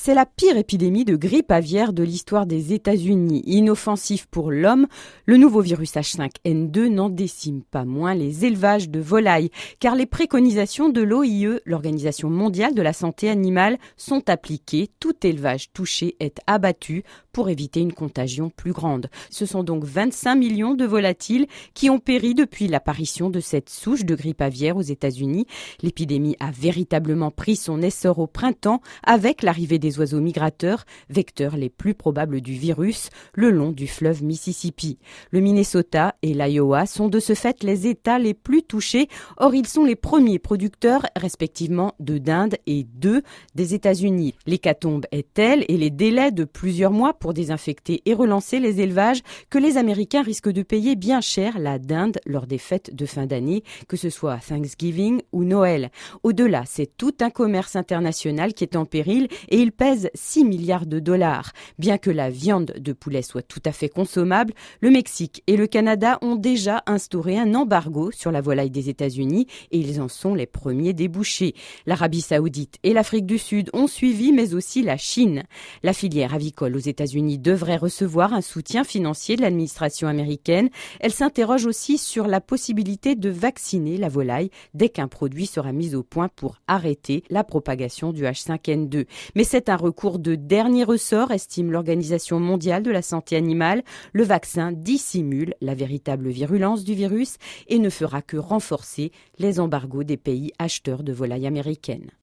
C'est la pire épidémie de grippe aviaire de l'histoire des États-Unis. Inoffensif pour l'homme, le nouveau virus H5N2 n'en décime pas moins les élevages de volailles, car les préconisations de l'OIE, l'Organisation mondiale de la santé animale, sont appliquées. Tout élevage touché est abattu pour éviter une contagion plus grande. Ce sont donc 25 millions de volatiles qui ont péri depuis l'apparition de cette souche de grippe aviaire aux États-Unis. L'épidémie a véritablement pris son essor au printemps avec l'arrivée des oiseaux migrateurs, vecteurs les plus probables du virus, le long du fleuve Mississippi. Le Minnesota et l'Iowa sont de ce fait les États les plus touchés. Or, ils sont les premiers producteurs, respectivement, de dinde et d'œufs des États-Unis. L'hécatombe est telle et les délais de plusieurs mois pour désinfecter et relancer les élevages que les Américains risquent de payer bien cher la dinde lors des fêtes de fin d'année, que ce soit Thanksgiving ou Noël. Au-delà, c'est tout un commerce international qui est en péril et il pèse 6 milliards de dollars. Bien que la viande de poulet soit tout à fait consommable, le Mexique et le Canada ont déjà instauré un embargo sur la volaille des États-Unis et ils en sont les premiers débouchés. L'Arabie Saoudite et l'Afrique du Sud ont suivi, mais aussi la Chine. La filière avicole aux États-Unis devrait recevoir un soutien financier de l'administration américaine. Elle s'interroge aussi sur la possibilité de vacciner la volaille dès qu'un produit sera mis au point pour arrêter la propagation du H5N2. Mais c'est un recours de dernier ressort, estime l'Organisation mondiale de la santé animale. Le vaccin dissimule la véritable virulence du virus et ne fera que renforcer les embargos des pays acheteurs de volailles américaines.